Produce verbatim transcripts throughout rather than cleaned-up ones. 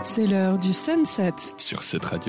C'est l'heure du sunset sur cette radio.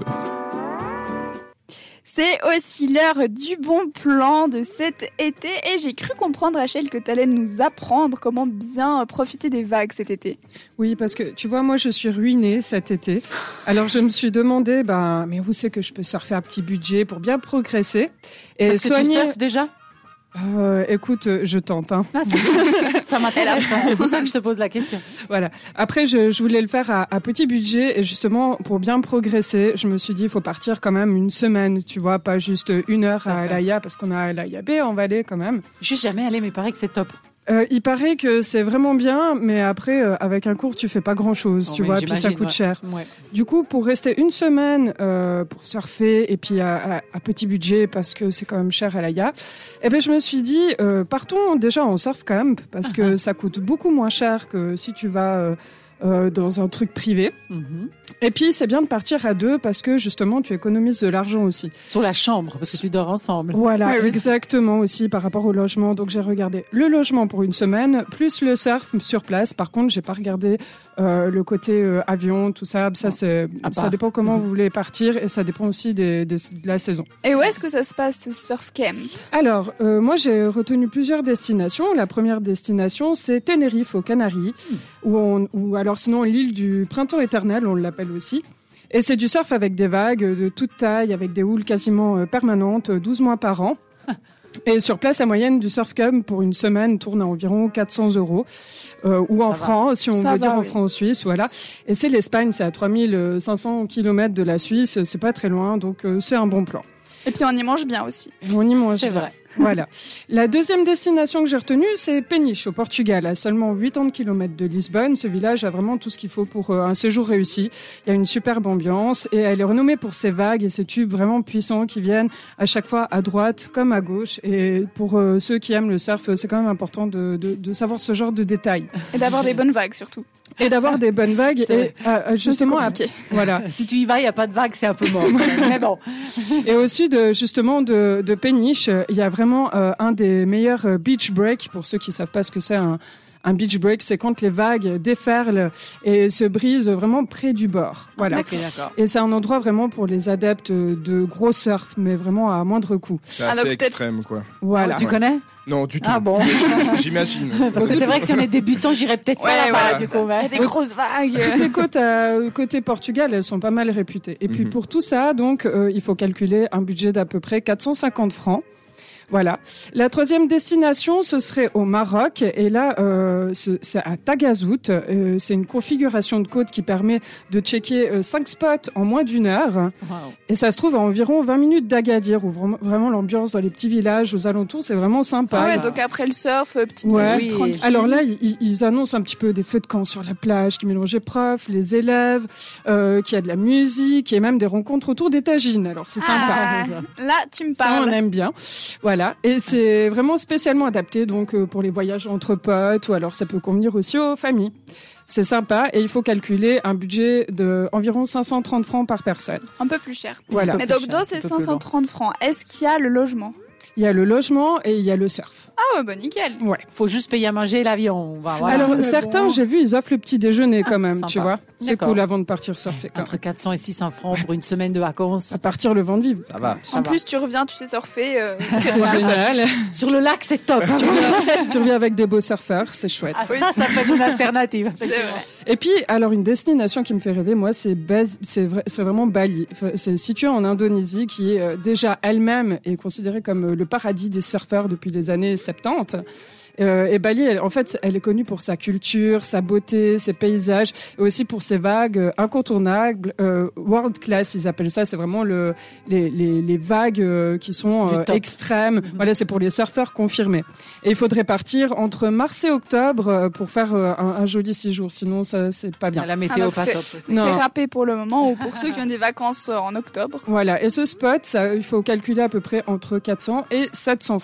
C'est aussi l'heure du bon plan de cet été et j'ai cru comprendre, Rachel, que tu allais nous apprendre comment bien profiter des vagues cet été. Oui, parce que tu vois, moi je suis ruinée cet été. Alors je me suis demandé, ben, mais où c'est que je peux surfer à petit budget pour bien progresser et parce soigner... que tu surfes déjà ? Euh, écoute, je tente. Hein. Ah, c'est... ça m'intéresse, hein. C'est pour ça que je te pose la question. Voilà. Après, je, je voulais le faire à, à petit budget et justement, pour bien progresser, je me suis dit, il faut partir quand même une semaine, tu vois, pas juste une heure à Alaïa, parce qu'on a Alaïa B en Vallée quand même. Je suis jamais allée, mais il paraît que c'est top. Euh, il paraît que c'est vraiment bien, mais après, euh, avec un cours, tu fais pas grand-chose, oh, tu oui, vois, puis ça coûte ouais. cher. Ouais. Du coup, pour rester une semaine euh, pour surfer et puis à, à, à petit budget, parce que c'est quand même cher à Alaïa, eh ben, je me suis dit, euh, partons déjà en surf camp, parce uh-huh. que ça coûte beaucoup moins cher que si tu vas euh, euh, dans un truc privé. Uh-huh. Et puis, c'est bien de partir à deux parce que, justement, tu économises de l'argent aussi. Sur la chambre, parce que tu dors ensemble. Voilà, ouais, exactement aussi par rapport au logement. Donc, j'ai regardé le logement pour une semaine, plus le surf sur place. Par contre, j'ai pas regardé euh, le côté euh, avion, tout ça. Ça, c'est, ça dépend comment mmh. vous voulez partir et ça dépend aussi des, des, de la saison. Et où est-ce que ça se passe, ce surf camp ? Alors, euh, moi, j'ai retenu plusieurs destinations. La première destination, c'est Tenerife, aux Canaries, mmh. où on, où, alors sinon, l'île du printemps éternel, on l'appelle aussi. Et c'est du surf avec des vagues de toute taille, avec des houles quasiment permanentes, douze mois par an. Et sur place, la moyenne du surf camp pour une semaine tourne à environ quatre cents euros. Euh, ou en francs, si on Ça veut va, dire en oui. francs suisses, voilà. Et c'est l'Espagne, c'est à trois mille cinq cents kilomètres de la Suisse, c'est pas très loin, donc euh, c'est un bon plan. Et puis on y mange bien aussi. Et on y mange c'est bien. vrai. Voilà. La deuxième destination que j'ai retenue, c'est Peniche, au Portugal, à seulement quatre-vingts kilomètres de Lisbonne. Ce village a vraiment tout ce qu'il faut pour euh, un séjour réussi. Il y a une superbe ambiance et elle est renommée pour ses vagues et ses tubes vraiment puissants qui viennent à chaque fois à droite comme à gauche. Et pour euh, ceux qui aiment le surf, c'est quand même important de, de, de savoir ce genre de détails. Et d'avoir des bonnes vagues surtout. Et d'avoir des bonnes vagues. C'est et euh, justement, à, voilà. Si tu y vas, il n'y a pas de vagues, c'est un peu mort. Mais bon. Et au sud, justement, de, de Peniche, il y a vraiment euh, un des meilleurs euh, beach breaks. Pour ceux qui savent pas ce que c'est un, un beach break, c'est quand les vagues déferlent et se brisent vraiment près du bord. Voilà. Okay, d'accord. Et c'est un endroit vraiment pour les adeptes de gros surf, mais vraiment à moindre coût. C'est assez Alors, extrême, quoi. Voilà. Tu ouais. connais ? Non, du tout. Ah bon. J'imagine. Parce que c'est vrai que si on est débutant, j'irais peut-être ouais, ça là-bas. voilà, Du coup, il y a des grosses vagues. Les côtes à, côté Portugal, elles sont pas mal réputées. Et puis mm-hmm. pour tout ça, donc, euh, il faut calculer un budget d'à peu près quatre cent cinquante francs. Voilà. La troisième destination, ce serait au Maroc. Et là, euh, c'est à Tagazout. Euh, c'est une configuration de côte qui permet de checker euh, cinq spots en moins d'une heure. Wow. Et ça se trouve à environ vingt minutes d'Agadir, où vraiment, vraiment l'ambiance dans les petits villages aux alentours, c'est vraiment sympa. Ah ouais, donc après le surf, petite ouais. visite tranquille. Alors là, ils, ils annoncent un petit peu des feux de camp sur la plage qui mélangent les profs, les élèves, euh, qu'il y a de la musique et même des rencontres autour des tagines. Alors c'est sympa. Ah, là, tu me Ça, parles. on aime bien. Voilà. Voilà, et c'est vraiment spécialement adapté donc euh, pour les voyages entre potes ou alors ça peut convenir aussi aux familles. C'est sympa et il faut calculer un budget de environ cinq cent trente francs par personne. Un peu plus cher. Voilà. Mais donc dans ces cinq cent trente francs, est-ce qu'il y a le logement ? Il y a le logement et il y a le surf. Ah ouais, bah nickel. Ouais. Faut juste payer à manger l'avion. Bah, voilà. Alors, certains, bon. j'ai vu, ils offrent le petit déjeuner quand même, ah, tu vois. C'est D'accord. cool avant de partir surfer. Quand Entre même. quatre cents et six cents francs pour une semaine de vacances. À partir le vent de vivre. Ça va. Ça en va. Plus, tu reviens, tu sais surfer. Euh, c'est génial. Sur le lac, c'est top. tu, reviens, tu reviens avec des beaux surfeurs, c'est chouette. Ah, ça, ça peut être une alternative. C'est vrai. Et puis, alors, une destination qui me fait rêver, moi, c'est, Baz... c'est, vrai... c'est vraiment Bali. C'est situé en Indonésie, qui est euh, déjà elle-même est considérée comme euh, le paradis des surfeurs depuis les années soixante-dix. Euh, et Bali, elle, en fait, elle est connue pour sa culture, sa beauté, ses paysages, et aussi pour ses vagues euh, incontournables, euh, world class, ils appellent ça. C'est vraiment le, les, les, les vagues euh, qui sont euh, extrêmes. Mm-hmm. Voilà, c'est pour les surfeurs confirmés. Et il faudrait partir entre mars et octobre euh, pour faire euh, un, un joli séjour. Sinon, ça, c'est pas bien. La météo ah, pas c'est, top. C'est, c'est râpé pour le moment, ou pour ceux qui ont des vacances en octobre. Voilà. Et ce spot, ça, il faut calculer à peu près entre quatre cents et sept cents francs.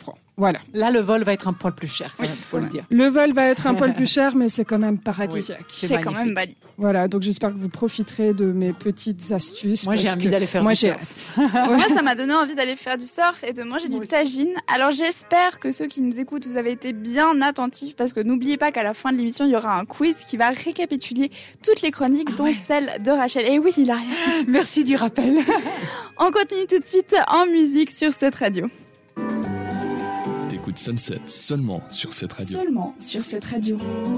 Voilà. Là, le vol va être un poil plus cher, quand Oui, même, faut ouais. le dire. Le vol va être un poil plus cher, mais c'est quand même paradisiaque. C'est C'est quand magnifique. même Bali. Voilà, donc j'espère que vous profiterez de mes petites astuces. Moi, j'ai parce envie que d'aller faire moi, du j'ai surf. hâte. Moi, ça m'a donné envie d'aller faire du surf et de manger Moi du aussi. tagine. Alors, j'espère que ceux qui nous écoutent, vous avez été bien attentifs parce que n'oubliez pas qu'à la fin de l'émission, il y aura un quiz qui va récapituler toutes les chroniques, Ah dont ouais. celle de Rachel. Et oui, il a rien. Merci du rappel. On continue tout de suite en musique sur cette radio. T'écoutes Sunset seulement sur cette radio. Seulement sur cette radio.